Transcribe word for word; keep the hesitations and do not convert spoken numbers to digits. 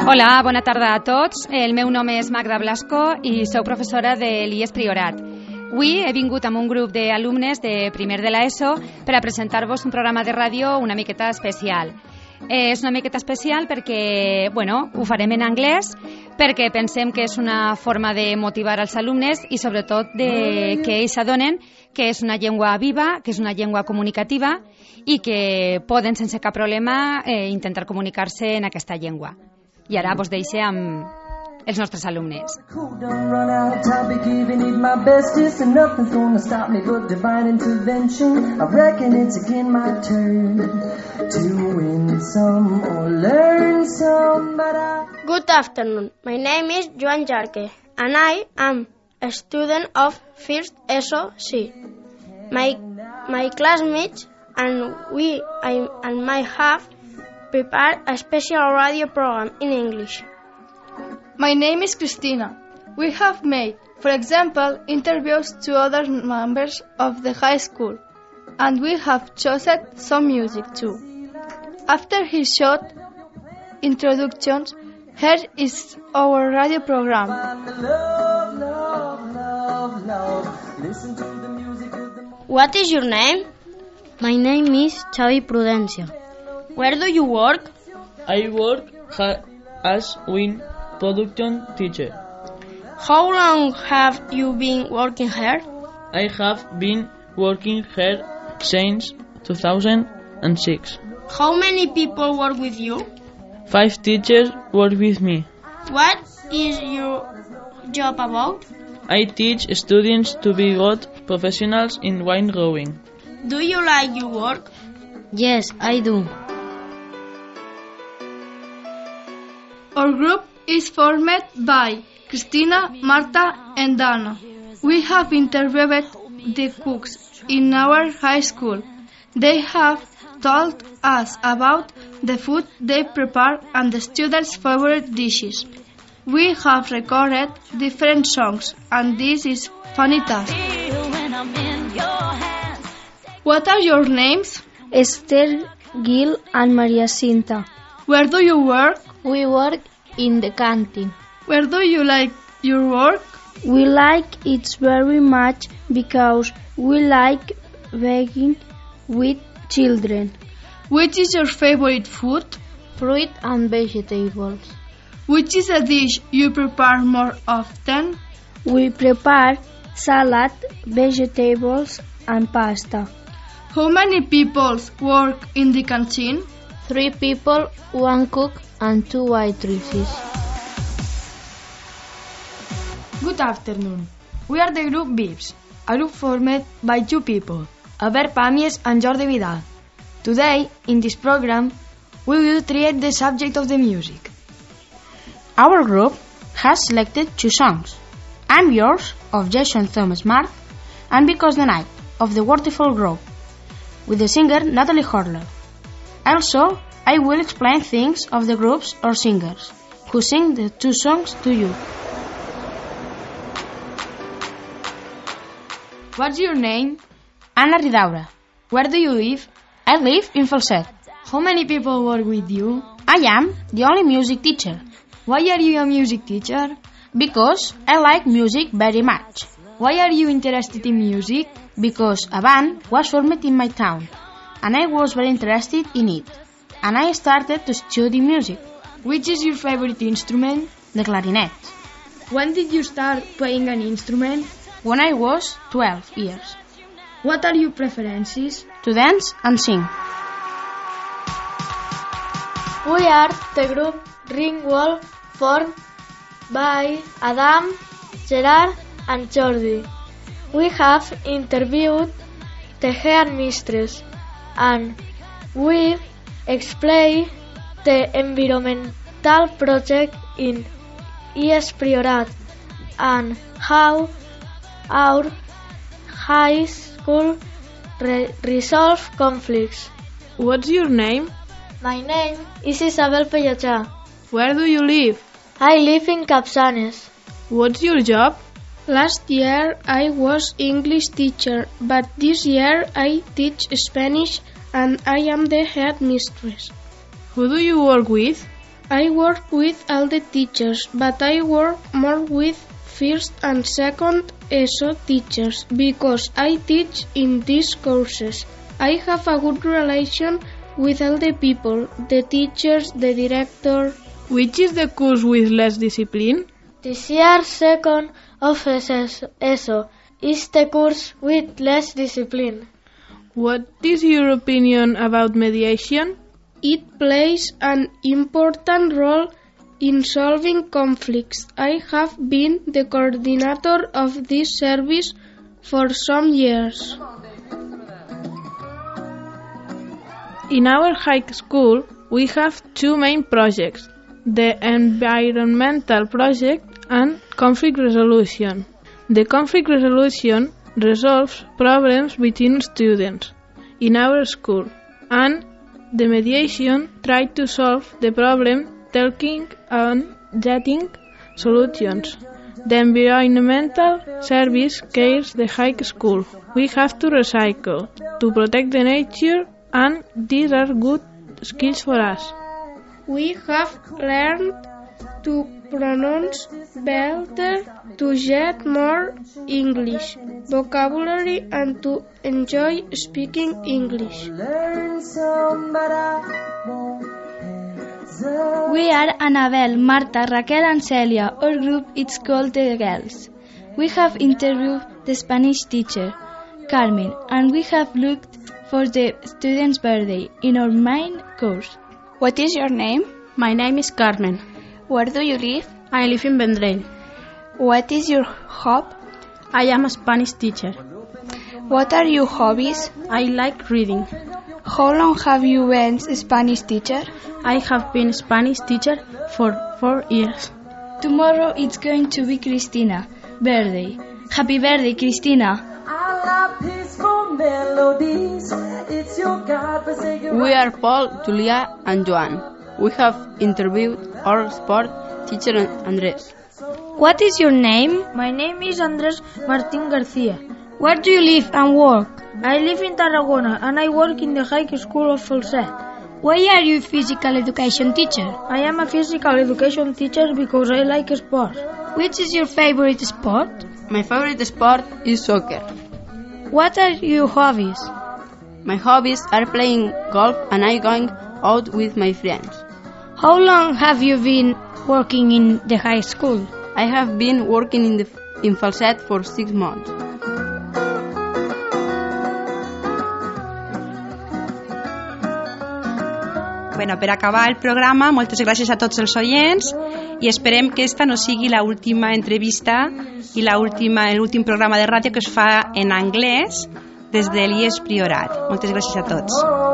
Hola, bona tarda a tots. El meu nom és Magda Blasco i sou professora de l'I E S Priorat. Avui he vingut amb un grup d'alumnes de primer de l'ESO per a presentar-vos un programa de ràdio una miqueta especial. Eh, és una miqueta especial perquè, bueno, ho farem en anglès, perquè pensem que és una forma de motivar els alumnes i sobretot de que ells s'adonen que és una llengua viva, que és una llengua comunicativa i que poden sense cap problema eh, intentar comunicar-se en aquesta llengua. I ara vos deixe amb els nostres alumnes. Good afternoon. My name is Joan Jarque and I am a student of first S O C. My my classmates and we I, and my have prepared a special radio program in English. My name is Christina. We have made, for example, interviews to other members of the high school, and we have chosen some music too. After his short introductions, here is our radio program. What is your name? My name is Xavi Prudencia. Where do you work? I work ha- as wind production teacher. How long have you been working here? I have been working here since two thousand six. How many people work with you? Five teachers work with me. What is your job about? I teach students to be good professionals in wine growing. Do you like your work? Yes, I do. Our group is formed by Cristina, Marta, and Dana. We have interviewed the cooks in our high school. They have told us about the food they prepare and the students' favorite dishes. We have recorded different songs, and this is fantastic. What are your names? Esther, Gil, and Maria Cinta. Where do you work? We work in the canteen. Where do you like your work? We like it very much because we like being with children. Which is your favorite food? Fruit and vegetables. Which is a dish you prepare more often? We prepare salad, vegetables, and pasta. How many people work in the canteen? Three people, one cook, and two waitresses. Good afternoon. We are the group Vips, a group formed by two people, Albert Pamies and Jordi Vidal. Today, in this program, we will treat the subject of the music. Our group has selected two songs, I'm Yours of Jason Thomas Mark and Because the Night of the Waterfall Group, with the singer Natalie Horler. Also, I will explain things of the groups or singers who sing the two songs to you. What's your name? Anna Ridaura. Where do you live? I live in Falset. How many people work with you? I am the only music teacher. Why are you a music teacher? Because I like music very much. Why are you interested in music? Because a band was formed in my town, and I was very interested in it, and I started to study music. Which is your favorite instrument? The clarinet. When did you start playing an instrument? When I was twelve years. What are your preferences? To dance and sing. We are the group Ringwall, formed by Adam, Gerard, and Jordi. We have interviewed the headmistress and we explain the environmental project in I E S Priorat and how our high school re- resolve conflicts. What's your name? My name is Isabel Pellacha. Where do you live? I live in Capçanes. What's your job? Last year I was English teacher, but this year I teach Spanish and I am the headmistress. Who do you work with? I work with all the teachers, but I work more with first and second E S O teachers because I teach in these courses. I have a good relation with all the people, the teachers, the director. Which is the course with less discipline? This year, second of E S O is the course with less discipline. What is your opinion about mediation? It plays an important role in solving conflicts. I have been the coordinator of this service for some years. In our high school, we have two main projects, the environmental project and conflict resolution. The conflict resolution resolves problems between students in our school, and the mediation tries to solve the problem talking and getting solutions. The environmental service cares the high school. We have to recycle, to protect the nature, and these are good skills for us. We have learned to pronounce better, to get more English vocabulary, and to enjoy speaking English. We are Annabelle, Marta, Raquel and Celia. Our group is called The Girls. We have interviewed the Spanish teacher, Carmen, and we have looked for the student's birthday in our main course. What is your name? My name is Carmen. Where do you live? I live in Vendrell. What is your hobby? I am a Spanish teacher. What are your hobbies? I like reading. How long have you been a Spanish teacher? I have been a Spanish teacher for four years. Tomorrow it's going to be Christina birthday. Happy birthday, Christina. We are Paul, Julia and Joan. We have interviewed our sport teacher Andres. What is your name? My name is Andres Martin Garcia. Where do you live and work? I live in Tarragona and I work in the high school of Falset. Why are you a physical education teacher? I am a physical education teacher because I like sport. Which is your favorite sport? My favorite sport is soccer. What are your hobbies? My hobbies are playing golf and I going out with my friends. How long have you been working in the high school? I have been working in the in Falset for six months. Bueno, per acabar el programa, moltes gràcies a tots els oients i esperem que esta no sigui l'última entrevista i l'últim programa de ràdio que es fa en anglès des de l'I E S Priorat. Moltes gràcies a tots.